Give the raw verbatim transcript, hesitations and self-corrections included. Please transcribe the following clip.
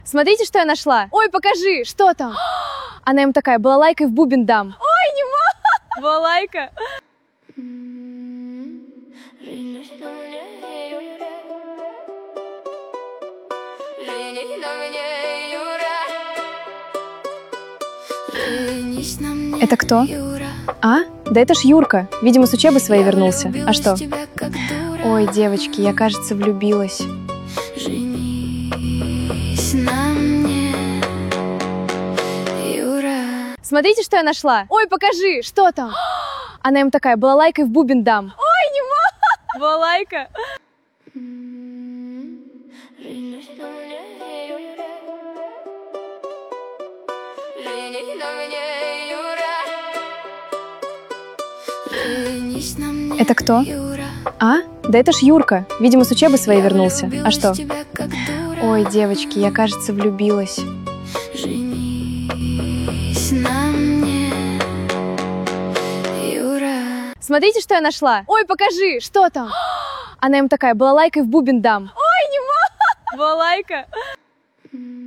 Смотрите, что я нашла. Ой, покажи, что там? Она им такая, балалайкой в бубен дам. Ой, не могу. Балалайка. Это кто? А? Да это ж Юрка. Видимо, с учебы своей вернулся. А что? Ой, девочки, я, кажется, влюбилась. Смотрите, что я нашла. Ой, покажи, что там? Она им такая, балалайкой в бубен дам. Ой, не могу. Балалайка. Это кто? А? Да это ж Юрка. Видимо, с учебы своей вернулся. А что? Ой, девочки, я, кажется, влюбилась. Смотрите, что я нашла. Ой, покажи, что там? Она им такая, балалайкой в бубен дам. Ой, не могу. Балалайка.